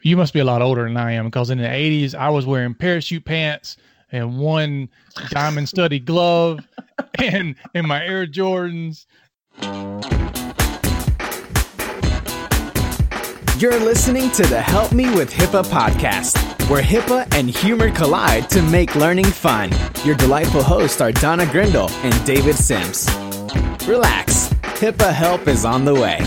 You must be a lot older than I am, because in the 80s, I was wearing parachute pants and one diamond studded glove and my Air Jordans. You're listening to the Help Me with HIPAA podcast, where HIPAA and humor collide to make learning fun. Your delightful hosts are Donna Grindle and David Sims. Relax, HIPAA help is on the way.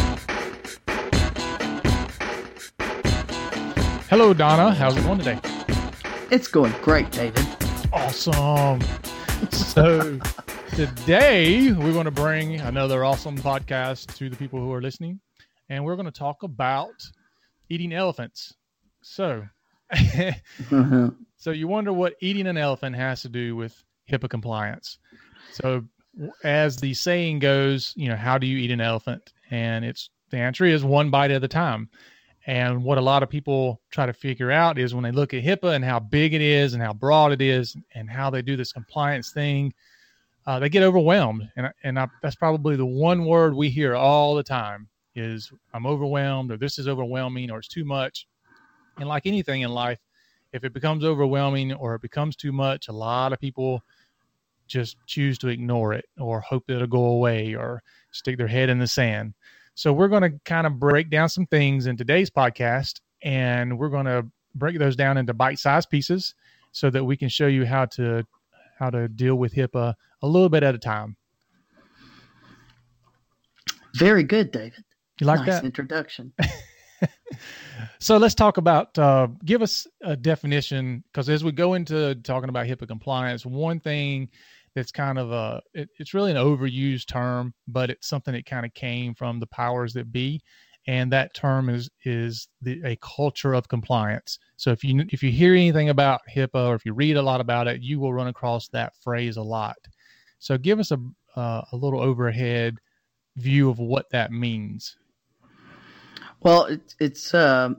Hello, Donna. How's it going today? It's going great, David. Awesome. So today we're going to bring another awesome podcast to the people who are listening, and we're going to talk about eating elephants. So, so you wonder what eating an elephant has to do with HIPAA compliance. So as the saying goes, how do you eat an elephant? And the answer is one bite at a time. And what a lot of people try to figure out is when they look at HIPAA and how big it is and how broad it is and how they do this compliance thing, they get overwhelmed. And that's probably the one word we hear all the time is I'm overwhelmed, or this is overwhelming, or it's too much. And like anything in life, if it becomes overwhelming or it becomes too much, a lot of people just choose to ignore it or hope that it'll go away or stick their head in the sand. So we're going to kind of break down some things in today's podcast, and we're going to break those down into bite-sized pieces so that we can show you how to deal with HIPAA a little bit at a time. Very good, David. You like nice that? Introduction. So let's talk about, give us a definition, because as we go into talking about HIPAA compliance, one thing that's kind of it's really an overused term, but it's something that kind of came from the powers that be. And that term is a culture of compliance. So if you hear anything about HIPAA, or if you read a lot about it, you will run across that phrase a lot. So give us a little overhead view of what that means. Well, it's an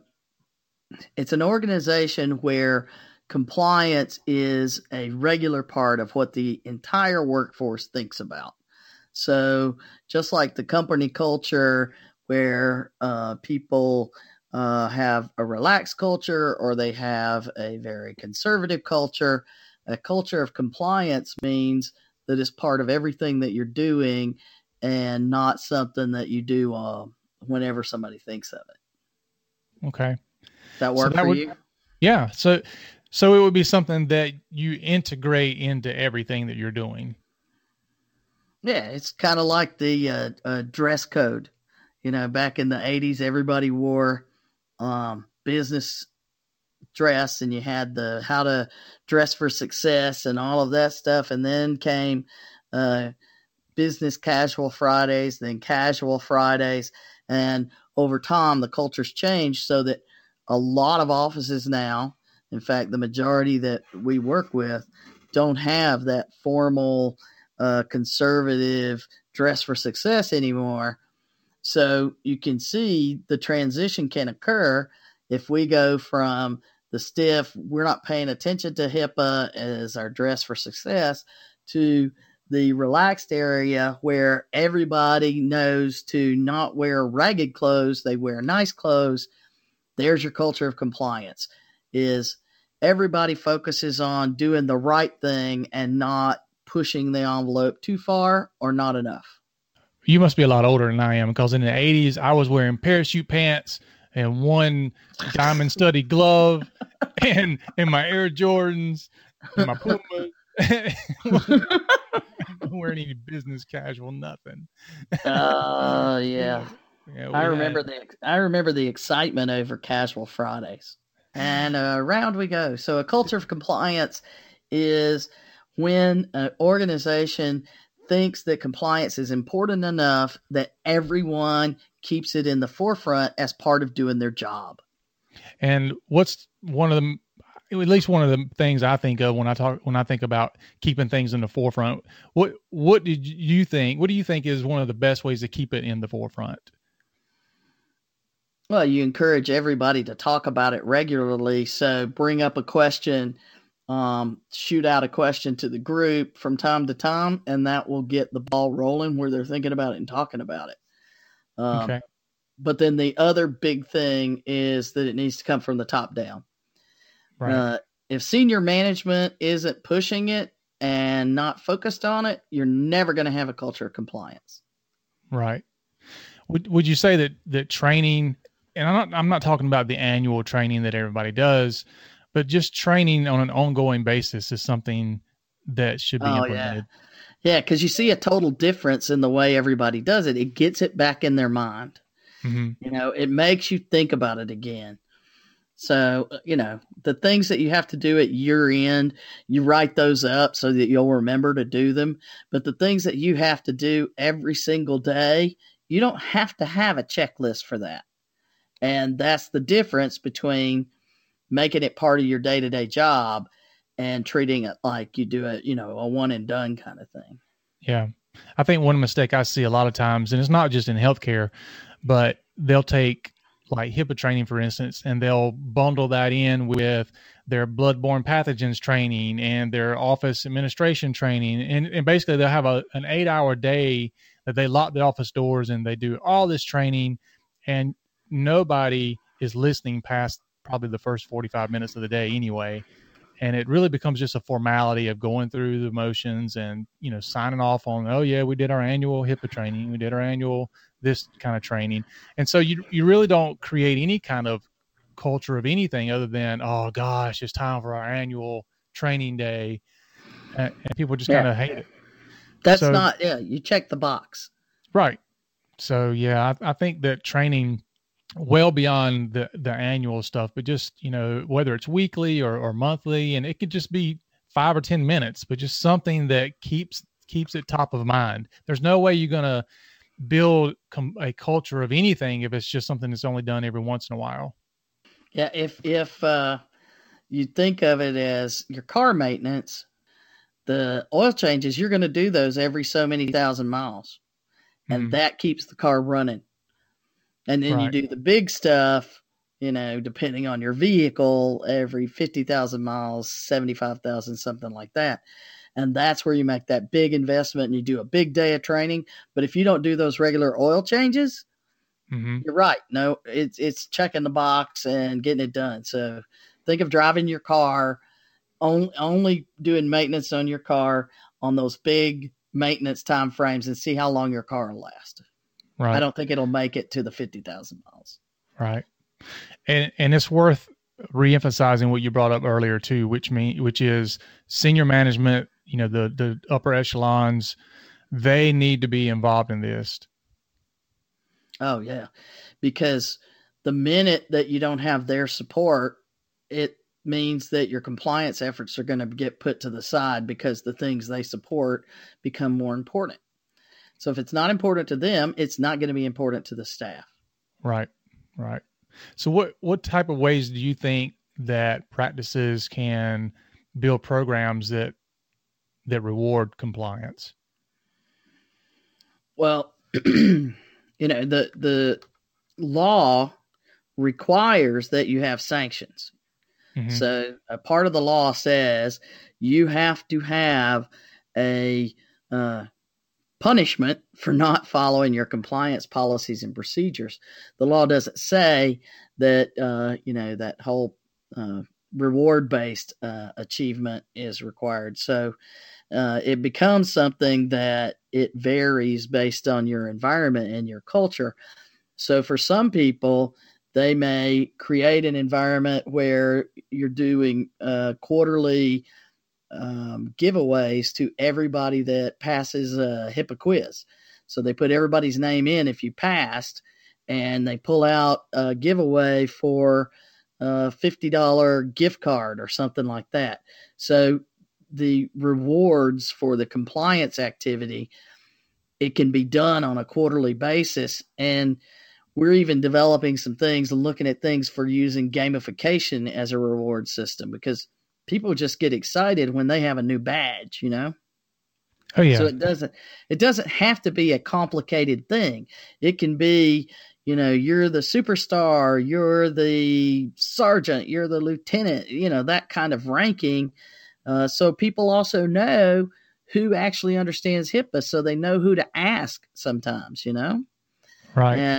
organization where compliance is a regular part of what the entire workforce thinks about. So just like the company culture where people have a relaxed culture or they have a very conservative culture, a culture of compliance means that it's part of everything that you're doing and not something that you do whenever somebody thinks of it. Okay. That work for you? Yeah. So it would be something that you integrate into everything that you're doing. Yeah, it's kind of like the dress code. Back in the 80s, everybody wore business dress, and you had the how to dress for success and all of that stuff. And then came business casual Fridays, then casual Fridays. And over time, the culture's changed so that a lot of offices now, in fact, the majority that we work with, don't have that formal conservative dress for success anymore. So you can see the transition can occur if we go from the stiff, we're not paying attention to HIPAA as our dress for success, to the relaxed area where everybody knows to not wear ragged clothes, they wear nice clothes. There's your culture of compliance, is everybody focuses on doing the right thing and not pushing the envelope too far or not enough. You must be a lot older than I am, because in the 80s, I was wearing parachute pants and one diamond studded glove and my Air Jordans and my Pumas. Don't wear any business casual, nothing. Yeah. Yeah, I remember the excitement over casual Fridays. And around we go. So a culture of compliance is when an organization thinks that compliance is important enough that everyone keeps it in the forefront as part of doing their job. And what's at least one of the things I think of when I think about keeping things in the forefront, what do you think is one of the best ways to keep it in the forefront? Well, you encourage everybody to talk about it regularly. So bring up a question, shoot out a question to the group from time to time, and that will get the ball rolling where they're thinking about it and talking about it. Okay. But then the other big thing is that it needs to come from the top down. Right. If senior management isn't pushing it and not focused on it, you're never going to have a culture of compliance. Right. Would you say that training, and I'm not talking about the annual training that everybody does, but just training on an ongoing basis is something that should be implemented? Yeah, because you see a total difference in the way everybody does it. It gets it back in their mind. Mm-hmm. It makes you think about it again. So, the things that you have to do at year end, you write those up so that you'll remember to do them. But the things that you have to do every single day, you don't have to have a checklist for that. And that's the difference between making it part of your day-to-day job and treating it like you do a one and done kind of thing. Yeah. I think one mistake I see a lot of times, and it's not just in healthcare, but they'll take like HIPAA training, for instance, and they'll bundle that in with their bloodborne pathogens training and their office administration training. And basically they'll have an 8-hour day that they lock the office doors and they do all this training, and nobody is listening past probably the first 45 minutes of the day anyway. And it really becomes just a formality of going through the motions and, signing off on, oh yeah, we did our annual HIPAA training. We did our annual this kind of training. And so you really don't create any kind of culture of anything other than, oh gosh, it's time for our annual training day. And people just kind of hate it. You check the box. Right. So yeah, I think that training well beyond the annual stuff, but just, whether it's weekly or monthly, and it could just be 5 or 10 minutes, but just something that keeps it top of mind. There's no way you're going to build a culture of anything if it's just something that's only done every once in a while. Yeah. If you think of it as your car maintenance, the oil changes, you're going to do those every so many thousand miles, and that keeps the car running. And then you do the big stuff, depending on your vehicle, every 50,000 miles, 75,000, something like that. And that's where you make that big investment and you do a big day of training. But if you don't do those regular oil changes, you're right. No, it's checking the box and getting it done. So think of driving your car, only doing maintenance on your car on those big maintenance time frames, and see how long your car will last. Right. I don't think it'll make it to the 50,000 miles. Right. And it's worth reemphasizing what you brought up earlier too, which is senior management, the upper echelons, they need to be involved in this. Oh yeah. Because the minute that you don't have their support, it means that your compliance efforts are going to get put to the side because the things they support become more important. So if it's not important to them, it's not going to be important to the staff. Right. Right. So what type of ways do you think that practices can build programs that reward compliance? Well, the law requires that you have sanctions. Mm-hmm. So a part of the law says you have to have a punishment for not following your compliance policies and procedures. The law doesn't say that, that whole reward-based achievement is required. So it becomes something that it varies based on your environment and your culture. So for some people, they may create an environment where you're doing quarterly giveaways to everybody that passes a HIPAA quiz. So they put everybody's name in if you passed, and they pull out a giveaway for a $50 gift card or something like that. So the rewards for the compliance activity, it can be done on a quarterly basis. And we're even developing some things and looking at things for using gamification as a reward system, because people just get excited when they have a new badge, Oh yeah. So it doesn't have to be a complicated thing. It can be, you're the superstar, you're the sergeant, you're the lieutenant, that kind of ranking. So people also know who actually understands HIPAA, so they know who to ask sometimes, Right.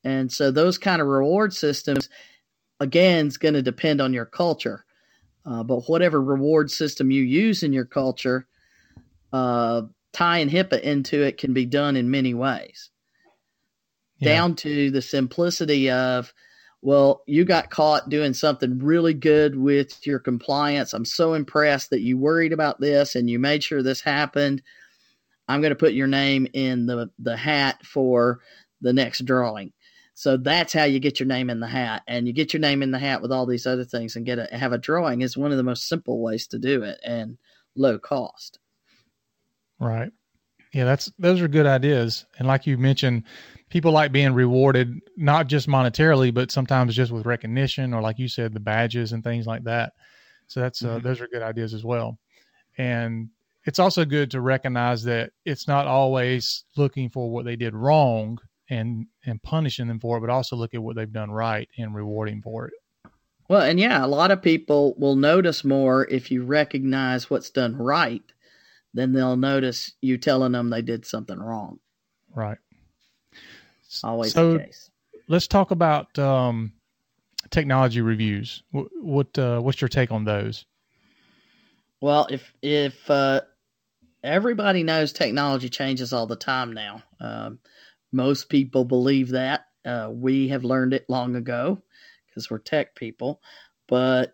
And so those kind of reward systems, again, is going to depend on your culture. But whatever reward system you use in your culture, tying HIPAA into it can be done in many ways. Yeah. Down to the simplicity of, well, you got caught doing something really good with your compliance. I'm so impressed that you worried about this and you made sure this happened. I'm going to put your name in the hat for the next drawing. So that's how you get your name in the hat. And you get your name in the hat with all these other things and have a drawing is one of the most simple ways to do it and low cost. Right. Yeah, those are good ideas. And like you mentioned, people like being rewarded, not just monetarily, but sometimes just with recognition or, like you said, the badges and things like that. So that's those are good ideas as well. And it's also good to recognize that it's not always looking for what they did wrong and punishing them for it, but also look at what they've done right and rewarding for it. Well, and yeah, a lot of people will notice more if you recognize what's done right than they'll notice you telling them they did something wrong. Right. Always the case. Let's talk about technology reviews. What's your take on those? Well, if everybody knows technology changes all the time now. Most people believe that. We have learned it long ago because we're tech people. But,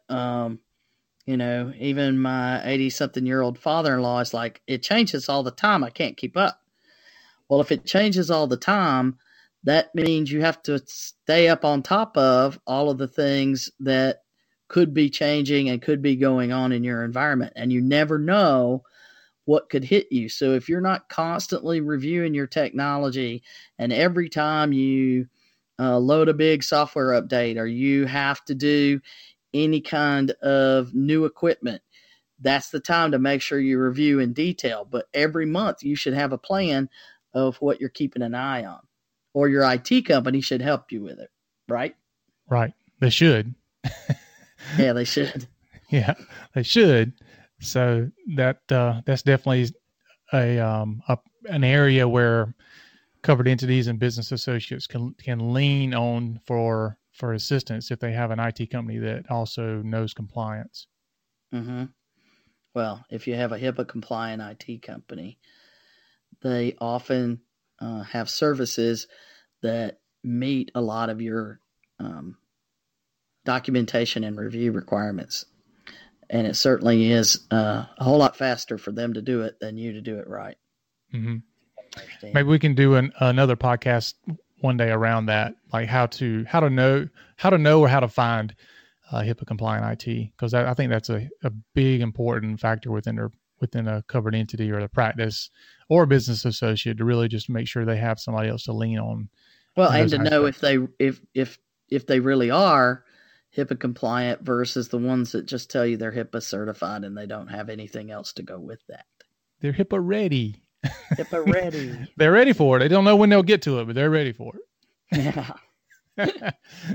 even my 80-something-year-old father-in-law is like, it changes all the time. I can't keep up. Well, if it changes all the time, that means you have to stay up on top of all of the things that could be changing and could be going on in your environment. And you never know what could hit you. So if you're not constantly reviewing your technology and every time you load a big software update or you have to do any kind of new equipment, that's the time to make sure you review in detail. But every month you should have a plan of what you're keeping an eye on, or your IT company should help you with it. Right? Right. They should. Yeah, they should. Yeah, they should. So that's definitely an area where covered entities and business associates can lean on for assistance if they have an IT company that also knows compliance. Mm-hmm. Well, if you have a HIPAA compliant IT company, they often have services that meet a lot of your documentation and review requirements. And it certainly is a whole lot faster for them to do it than you to do it right. Mm-hmm. Maybe we can do another podcast one day around that, like how to know or how to find HIPAA compliant IT, because I think that's a big important factor within a covered entity or the practice or a business associate to really just make sure they have somebody else to lean on. Well, and to know if they really are HIPAA compliant versus the ones that just tell you they're HIPAA certified and they don't have anything else to go with that. They're HIPAA ready. HIPAA ready. They're ready for it. They don't know when they'll get to it, but they're ready for it. Yeah.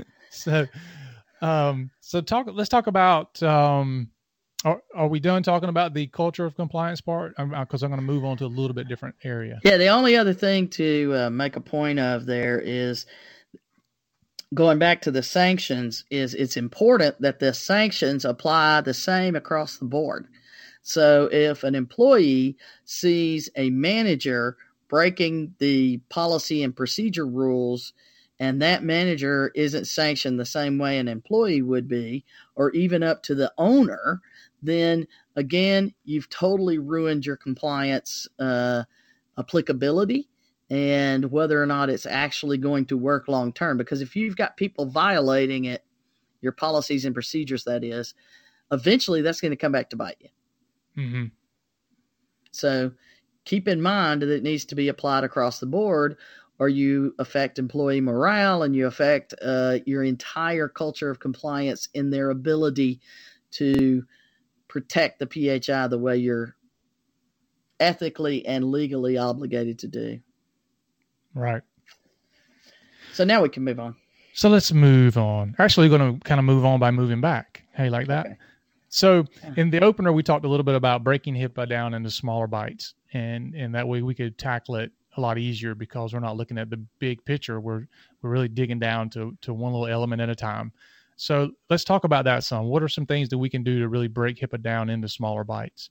Let's talk about, are we done talking about the culture of compliance part? Because I'm going to move on to a little bit different area. Yeah. The only other thing to make a point of there is, going back to the sanctions, is it's important that the sanctions apply the same across the board. So if an employee sees a manager breaking the policy and procedure rules and that manager isn't sanctioned the same way an employee would be, or even up to the owner, then again, you've totally ruined your compliance applicability and whether or not it's actually going to work long term. Because if you've got people violating it, your policies and procedures, that is, eventually that's going to come back to bite you. Mm-hmm. So keep in mind that it needs to be applied across the board, or you affect employee morale and you affect your entire culture of compliance in their ability to protect the PHI the way you're ethically and legally obligated to do. Right. So now we can move on. So let's move on. Actually, we're going to kind of move on by moving back. Hey, like that? Okay. So in the opener, we talked a little bit about breaking HIPAA down into smaller bites, and that way we could tackle it a lot easier because we're not looking at the big picture. We're really digging down to one little element at a time. So let's talk about that some. What are some things that we can do to really break HIPAA down into smaller bites?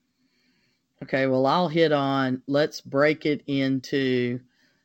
Okay, well, I'll hit on, let's break it into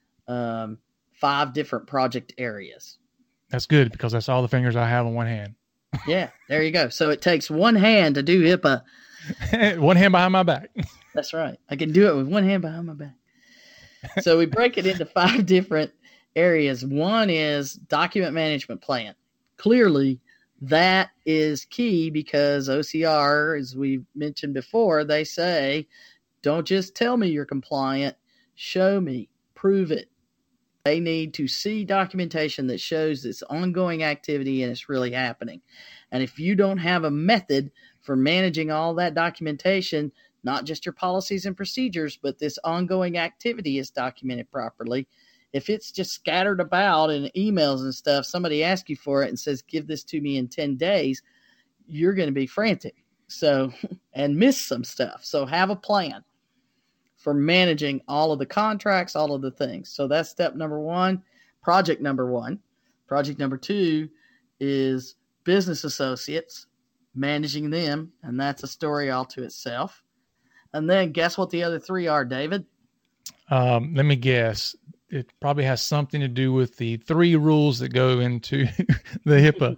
5 different project areas. That's good because that's all the fingers I have on one hand. Yeah, there you go. So it takes one hand to do HIPAA. One hand behind my back. That's right. I can do it with one hand behind my back. So we break it into 5 different areas. One is document management plan. Clearly, that is key because OCR, as we mentioned before, they say, don't just tell me you're compliant, show me, prove it. They need to see documentation that shows this ongoing activity and it's really happening. And if you don't have a method for managing all that documentation, not just your policies and procedures, but this ongoing activity is documented properly, if it's just scattered about in emails and stuff, somebody asks you for it and says, give this to me in 10 days, you're going to be frantic. So, and miss some stuff. So have a plan for managing all of the contracts, all of the things. So that's step number 1, project number 1. Project number 2 is business associates, managing them. And that's a story all to itself. And then guess what the other 3 are, David? Let me guess. It probably has something to do with the 3 rules that go into the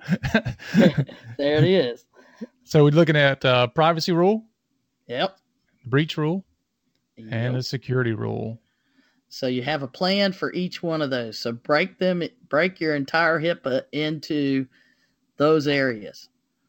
HIPAA. There it is. So we're looking at privacy rule. Yep. Breach rule. Yep. And the security rule. So you have a plan for each one of those. So break your entire HIPAA into those areas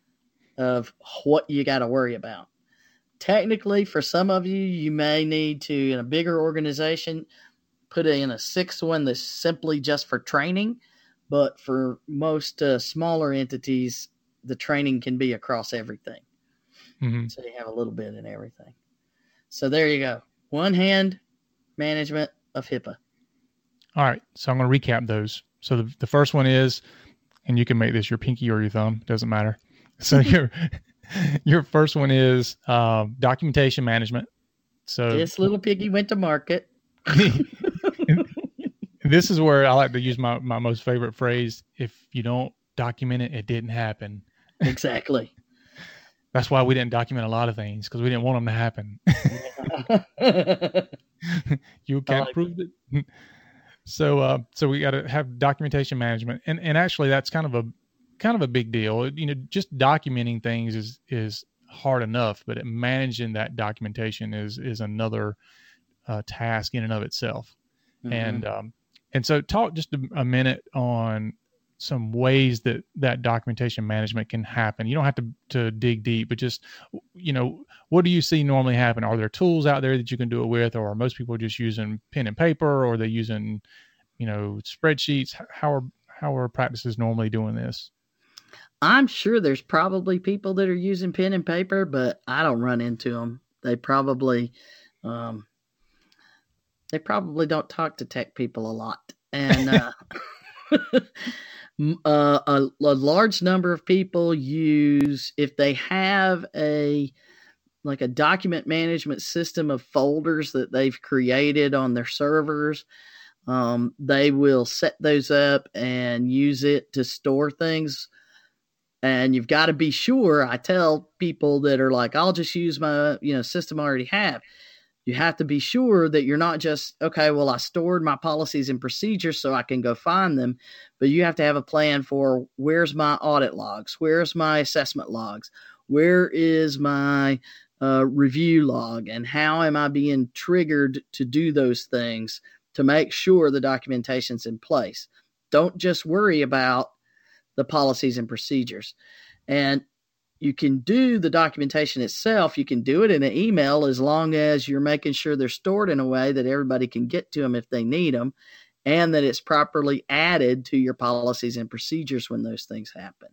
of what you got to worry about. Technically, for some of you, you may need to, in a bigger organization, put in a 6th one that's simply just for training. But for most smaller entities, the training can be across everything. Mm-hmm. So you have a little bit in everything. So there you go. One hand management of HIPAA. All right. So I'm going to recap those. So the first one is, and you can make this your pinky or your thumb, doesn't matter. So your first one is documentation management. So this little piggy went to market. This is where I like to use my most favorite phrase. If you don't document it, it didn't happen. Exactly. That's why we didn't document a lot of things, because we didn't want them to happen. You can't prove it. So we got to have documentation management, and actually that's kind of a big deal. You know, just documenting things is hard enough, but managing that documentation is another task in and of itself. Mm-hmm. And so talk just a minute on some ways that documentation management can happen. You don't have to dig deep, but just, you know, what do you see normally happen? Are there tools out there that you can do it with, or are most people just using pen and paper, or are they using, you know, spreadsheets? How are practices normally doing this? I'm sure there's probably people that are using pen and paper, but I don't run into them. They probably don't talk to tech people a lot. And a large number of people use, if they have a document management system of folders that they've created on their servers, they will set those up and use it to store things. And you've got to be sure. I tell people that are like, I'll just use my, system I already have. You have to be sure that you're not just, okay, well, I stored my policies and procedures so I can go find them, but you have to have a plan for where's my audit logs? Where's my assessment logs? Where is my review log? And how am I being triggered to do those things to make sure the documentation's in place? Don't just worry about the policies and procedures. And you can do the documentation itself. You can do it in an email as long as you're making sure they're stored in a way that everybody can get to them if they need them, and that it's properly added to your policies and procedures when those things happen.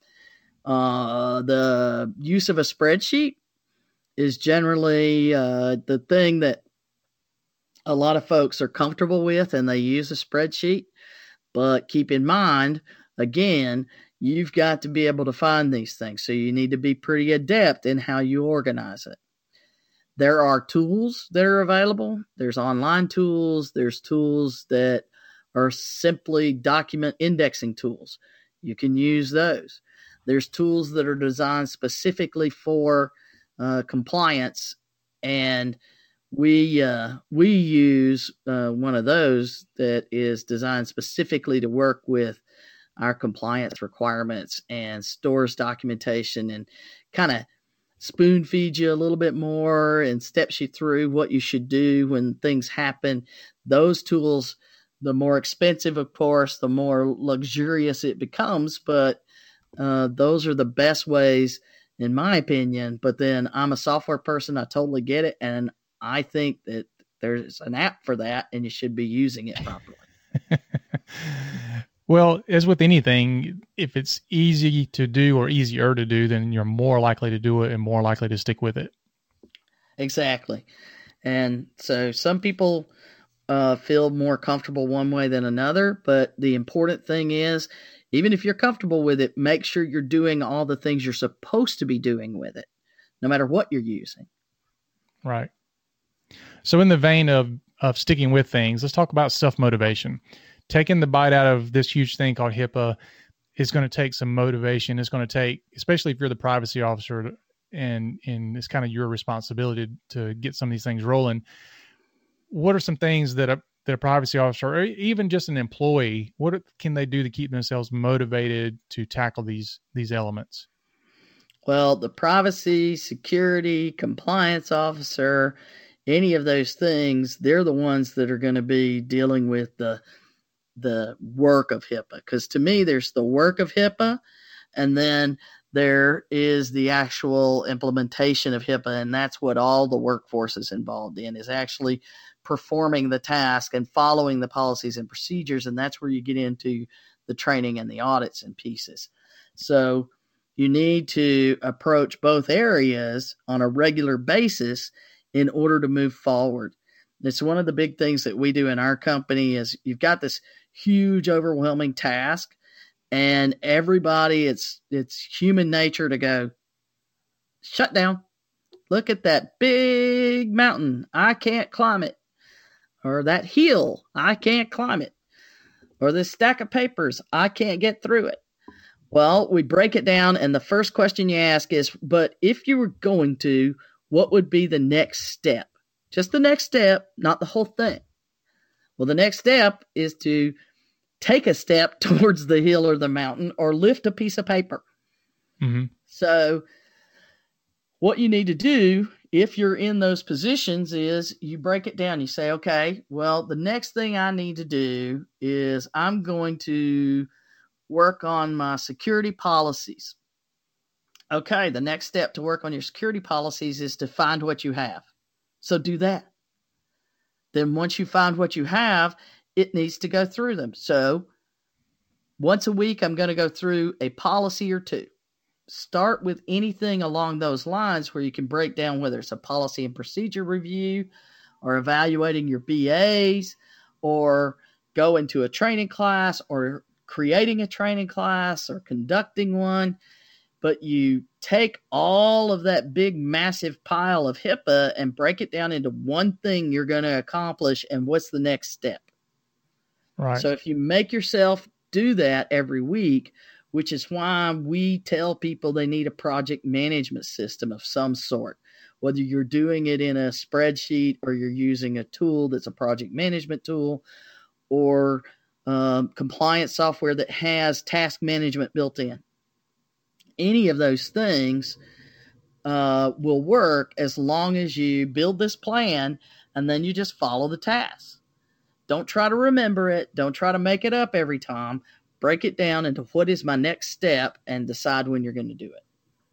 The use of a spreadsheet is generally the thing that a lot of folks are comfortable with, and they use a spreadsheet. But keep in mind, again, you've got to be able to find these things. So you need to be pretty adept in how you organize it. There are tools that are available. There's online tools. There's tools that are simply document indexing tools. You can use those. There's tools that are designed specifically for compliance, and we use one of those that is designed specifically to work with our compliance requirements and stores documentation, and kind of spoon feeds you a little bit more and steps you through what you should do when things happen. Those tools, the more expensive, of course, the more luxurious it becomes, but those are the best ways, in my opinion. But then I'm a software person. I totally get it. And I think that there's an app for that, and you should be using it properly. Well, as with anything, if it's easy to do or easier to do, then you're more likely to do it and more likely to stick with it. Exactly. And so some people feel more comfortable one way than another, but the important thing is, even if you're comfortable with it, make sure you're doing all the things you're supposed to be doing with it, no matter what you're using. Right. So in the vein of sticking with things, let's talk about self-motivation. Taking the bite out of this huge thing called HIPAA is going to take some motivation. It's going to take, especially if you're the privacy officer and it's kind of your responsibility to get some of these things rolling. What are some things that a privacy officer, or even just an employee, what can they do to keep themselves motivated to tackle these elements? Well, the privacy, security, compliance officer, any of those things, they're the ones that are going to be dealing with the work of HIPAA. Because to me, there's the work of HIPAA, and then there is the actual implementation of HIPAA, and that's what all the workforce is involved in, is actually performing the task and following the policies and procedures, and that's where you get into the training and the audits and pieces. So you need to approach both areas on a regular basis in order to move forward. It's one of the big things that we do in our company is you've got this huge, overwhelming task, and everybody, it's human nature to go, shut down. Look at that big mountain. I can't climb it. Or that hill. I can't climb it. Or this stack of papers. I can't get through it. Well, we break it down, and the first question you ask is, but if you were going to, what would be the next step? Just the next step, not the whole thing. Well, the next step is to take a step towards the hill or the mountain, or lift a piece of paper. Mm-hmm. So what you need to do if you're in those positions is you break it down. You say, okay, well, the next thing I need to do is I'm going to work on my security policies. Okay, the next step to work on your security policies is to find what you have. So do that. Then once you find what you have, it needs to go through them. So once a week, I'm going to go through a policy or two. Start with anything along those lines where you can break down whether it's a policy and procedure review or evaluating your BAs, or go into a training class, or creating a training class, or conducting one. But you take all of that big, massive pile of HIPAA and break it down into one thing you're going to accomplish, and what's the next step. Right. So if you make yourself do that every week, which is why we tell people they need a project management system of some sort, whether you're doing it in a spreadsheet or you're using a tool that's a project management tool, or compliance software that has task management built in. Any of those things will work as long as you build this plan and then you just follow the tasks. Don't try to remember it. Don't try to make it up every time. Break it down into what is my next step and decide when you're going to do it.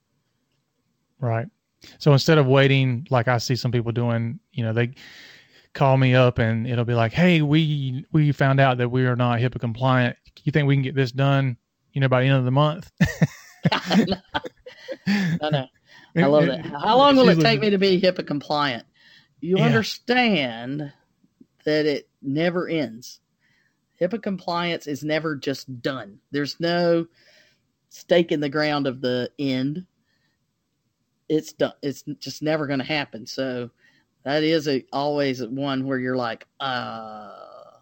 Right. So instead of waiting, like I see some people doing, they call me up and it'll be like, hey, we found out that we are not HIPAA compliant. You think we can get this done, by the end of the month? I know. I love that. How long will it take me to be HIPAA compliant? You understand that it never ends. HIPAA compliance is never just done. There's no stake in the ground of the end. it's done. It's just never going to happen. So that is always one where you're like, I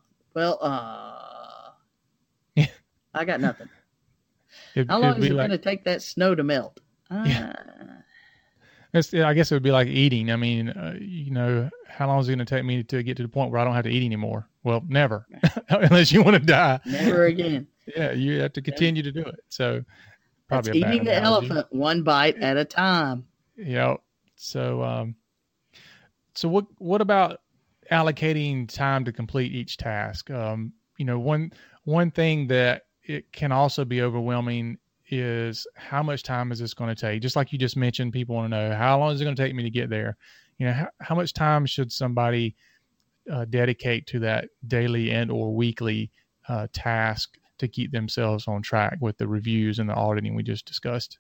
got nothing. How long is it going to take that snow to melt? I guess it would be like eating. I mean, how long is it going to take me to get to the point where I don't have to eat anymore? Well, never, unless you want to die. Never again. Yeah, you have to continue to do it. So probably eating the elephant one bite at a time. Yeah. So, what about allocating time to complete each task? One thing that it can also be overwhelming is how much time is this going to take? Just like you just mentioned, people want to know, how long is it going to take me to get there? How much time should somebody dedicate to that daily and or weekly task to keep themselves on track with the reviews and the auditing we just discussed?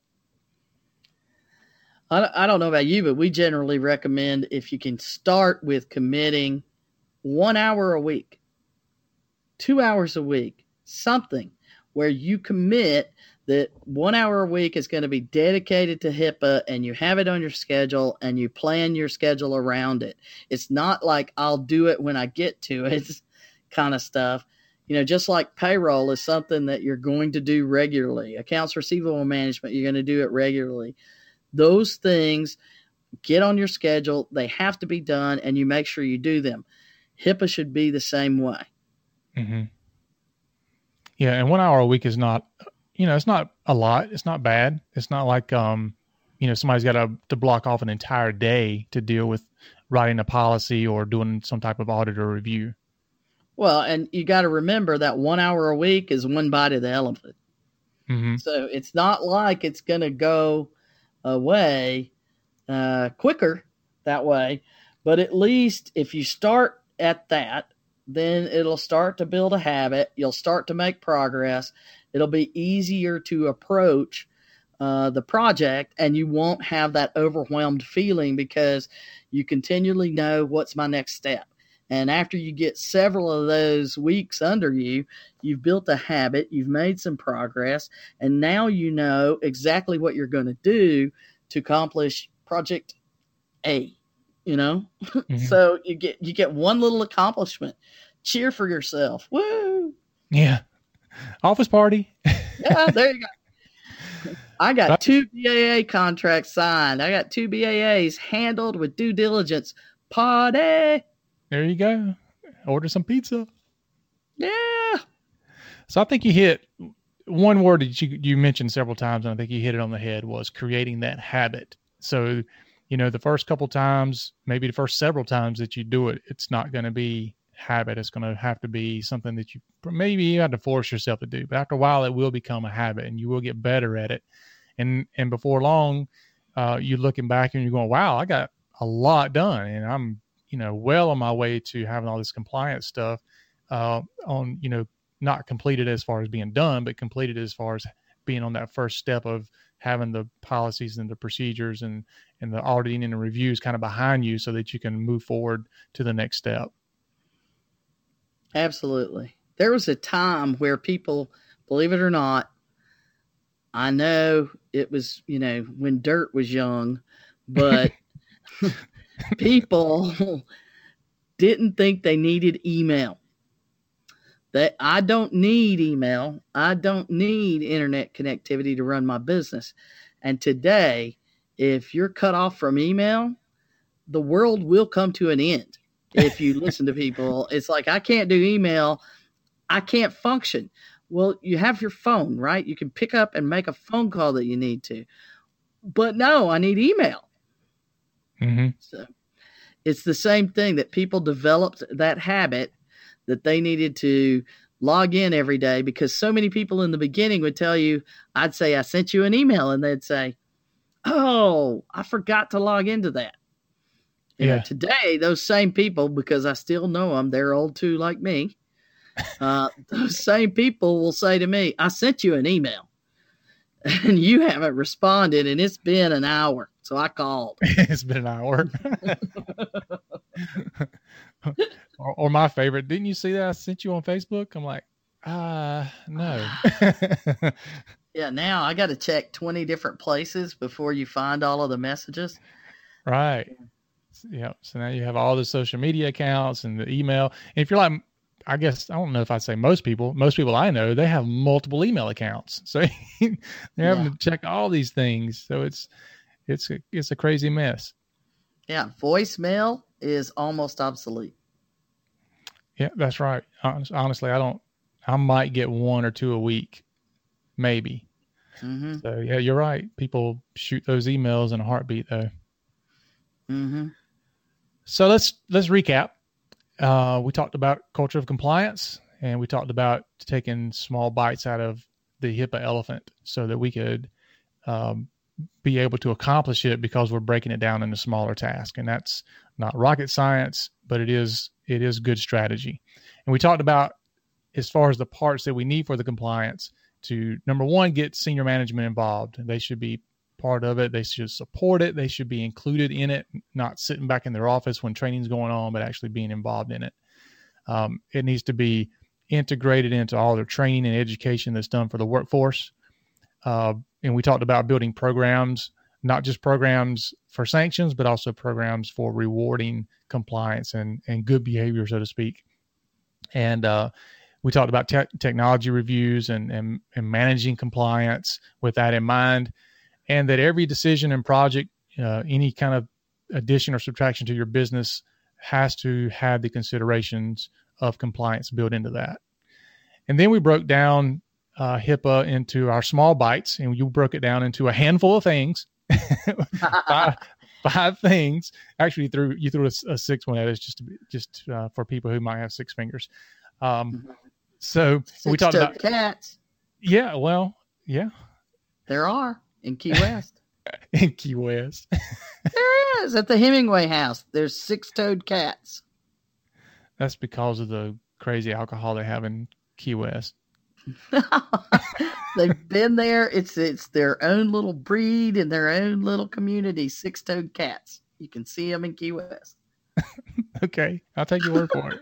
I don't know about you, but we generally recommend, if you can start with committing 1 hour a week, 2 hours a week, something where you commit that 1 hour a week is going to be dedicated to HIPAA, and you have it on your schedule and you plan your schedule around it. It's not like I'll do it when I get to it kind of stuff. Just like payroll is something that you're going to do regularly. Accounts receivable management, you're going to do it regularly. Those things get on your schedule. They have to be done, and you make sure you do them. HIPAA should be the same way. Mm-hmm. Yeah, and 1 hour a week is not, it's not a lot. It's not bad. It's not like, somebody's got to block off an entire day to deal with writing a policy or doing some type of audit or review. Well, and you got to remember that 1 hour a week is one bite of the elephant. Mm-hmm. So it's not like it's going to go away quicker that way. But at least if you start at that, then it'll start to build a habit. You'll start to make progress. It'll be easier to approach the project, and you won't have that overwhelmed feeling because you continually know what's my next step. And after you get several of those weeks under you, you've built a habit, you've made some progress, and now you know exactly what you're going to do to accomplish project A, Mm-hmm. So you get one little accomplishment. Cheer for yourself. Woo! Yeah. Office party. Yeah, there you go. I got 2 BAA contracts signed. I got 2 BAAs handled with due diligence. Party. There you go. Order some pizza. Yeah. So I think you hit one word that you mentioned several times, and I think you hit it on the head, was creating that habit. So, the first couple times, maybe the first several times that you do it, it's not going to be habit. It's going to have to be something that you have to force yourself to do. But after a while, it will become a habit, and you will get better at it. And before long, you're looking back and you're going, wow, I got a lot done, and I'm well on my way to having all this compliance stuff not completed as far as being done, but completed as far as being on that first step of having the policies and the procedures and the auditing and the reviews kind of behind you so that you can move forward to the next step. Absolutely. There was a time where people, believe it or not, I know it was, when dirt was young, but people didn't think they needed email. I don't need email. I don't need internet connectivity to run my business. And today, if you're cut off from email, the world will come to an end. If you listen to people, it's like, I can't do email. I can't function. Well, you have your phone, right? You can pick up and make a phone call that you need to. But no, I need email. Mm-hmm. So it's the same thing, that people developed that habit that they needed to log in every day, because so many people in the beginning would tell you, I'd say, I sent you an email, and they'd say, oh, I forgot to log into that. Today, those same people, because I still know them, they're old too, like me. Those same people will say to me, I sent you an email and you haven't responded, and it's been an hour. So I called. It's been an hour. or my favorite, didn't you see that I sent you on Facebook? I'm like, no. Yeah, now I got to check 20 different places before you find all of the messages. Right. Yeah. So now you have all the social media accounts and the email. And if you're like, I guess, I don't know if I'd say most people I know, they have multiple email accounts. So they're having to check all these things. So it's a crazy mess. Yeah. Voicemail is almost obsolete. Yeah, that's right. Honestly, I might get one or two a week, maybe. Mm-hmm. So yeah, you're right. People shoot those emails in a heartbeat though. Mm-hmm. So let's recap. We talked about culture of compliance, and we talked about taking small bites out of the HIPAA elephant so that we could be able to accomplish it because we're breaking it down into smaller tasks. And that's not rocket science, but it is good strategy. And we talked about, as far as the parts that we need for the compliance, to, number one, get senior management involved. They should be part of it. They should support it. They should be included in it, not sitting back in their office when training's going on, but actually being involved in it. It needs to be integrated into all their training and education that's done for the workforce. And we talked about building programs, not just programs for sanctions, but also programs for rewarding compliance and good behavior, so to speak. And we talked about technology reviews and managing compliance with that in mind. And that every decision and project, any kind of addition or subtraction to your business has to have the considerations of compliance built into that. And then we broke down HIPAA into our small bites, and you broke it down into a handful of things, five things. Actually, you threw a sixth one at us just for people who might have six fingers. So we talked about cats. Yeah, well, yeah, there are. In Key West. In Key West. There is. At the Hemingway house, there's 6-toed cats. That's because of the crazy alcohol they have in Key West. They've been there. It's their own little breed and their own little community, 6-toed cats. You can see them in Key West. Okay. I'll take your word for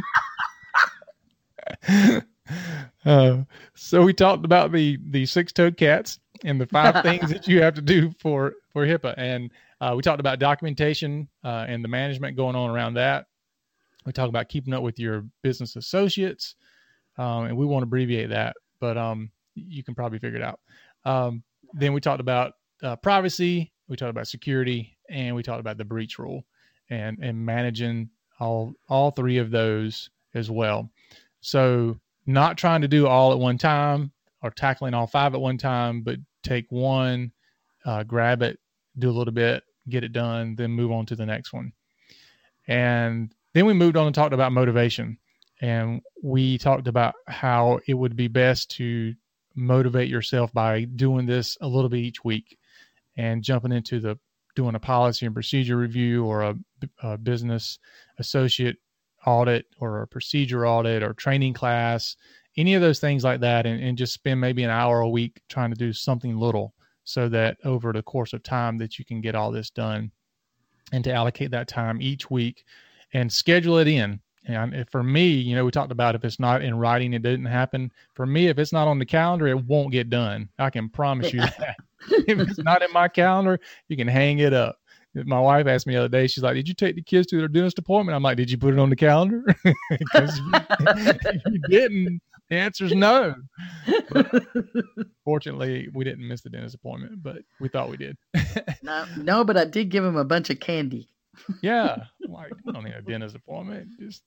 it. So we talked about the 6-toed cats and the 5 things that you have to do for HIPAA. And we talked about documentation and the management going on around that. We talked about keeping up with your business associates. And we won't abbreviate that, but you can probably figure it out. Then we talked about privacy. We talked about security, and we talked about the breach rule and managing all 3 of those as well. So not trying to do all at one time or tackling all 5 at one time, but take one, grab it, do a little bit, get it done, then move on to the next one. And then we moved on and talked about motivation. And we talked about how it would be best to motivate yourself by doing this a little bit each week and jumping into doing a policy and procedure review or a business associate audit or a procedure audit or training class, any of those things like that, and just spend maybe an hour a week trying to do something little so that over the course of time that you can get all this done, and to allocate that time each week and schedule it in. And for me, we talked about if it's not in writing, it didn't happen. For me, if it's not on the calendar, it won't get done. I can promise you that. If it's not in my calendar, you can hang it up. My wife asked me the other day, she's like, did you take the kids to their dentist appointment? I'm like, did you put it on the calendar? Because if you didn't, the answer is no. But fortunately, we didn't miss the dentist appointment, but we thought we did. No, but I did give him a bunch of candy. Yeah. Like, I don't need a dentist appointment. Just,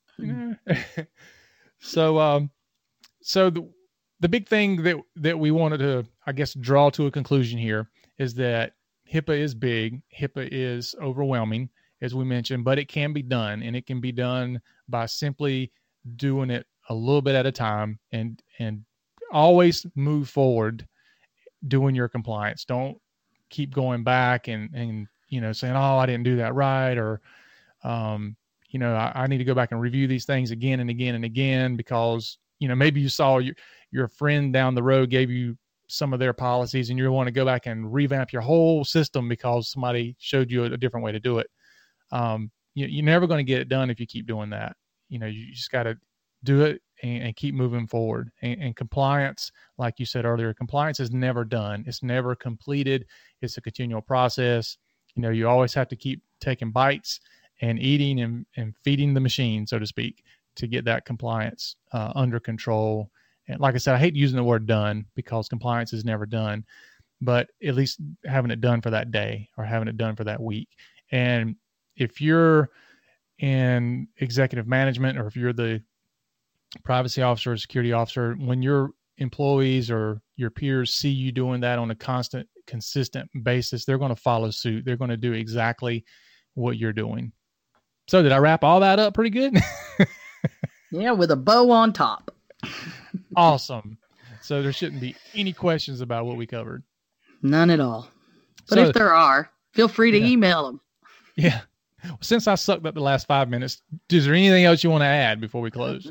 So the big thing that we wanted to, I guess, draw to a conclusion here is that HIPAA is big. HIPAA is overwhelming, as we mentioned, but it can be done, and it can be done by simply doing it a little bit at a time, and always move forward doing your compliance. Don't keep going back and saying, oh, I didn't do that right, or I need to go back and review these things again and again and again because maybe you saw your friend down the road gave you some of their policies and you want to go back and revamp your whole system because somebody showed you a different way to do it. You're never going to get it done if you keep doing that. You just got to do it and keep moving forward. And compliance, like you said earlier, compliance is never done. It's never completed. It's a continual process. You always have to keep taking bites and eating and feeding the machine, so to speak, to get that compliance under control. And like I said, I hate using the word done because compliance is never done, but at least having it done for that day or having it done for that week. And if you're in executive management or if you're the privacy officer or security officer, when your employees or your peers see you doing that on a consistent basis, they're going to follow suit. They're going to do exactly what you're doing. So did I wrap all that up pretty good? Yeah, with a bow on top. Awesome. So there shouldn't be any questions about what we covered. None at all. But if there are, feel free to email them. Yeah. Well, since I sucked up the last 5 minutes, is there anything else you want to add before we close?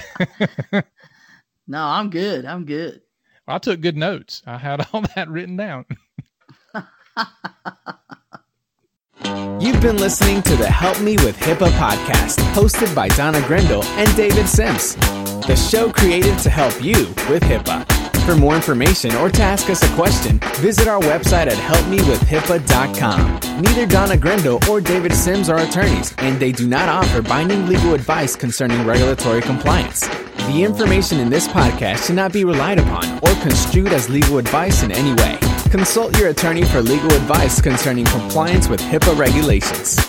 No, I'm good. Well, I took good notes. I had all that written down. You've been listening to the Help Me with HIPAA podcast, hosted by Donna Grindle and David Sims. The show created to help you with HIPAA. For more information or to ask us a question, visit our website at helpmewithhipaa.com. Neither Donna Grindle or David Sims are attorneys, and they do not offer binding legal advice concerning regulatory compliance. The information in this podcast should not be relied upon or construed as legal advice in any way. Consult your attorney for legal advice concerning compliance with HIPAA regulations.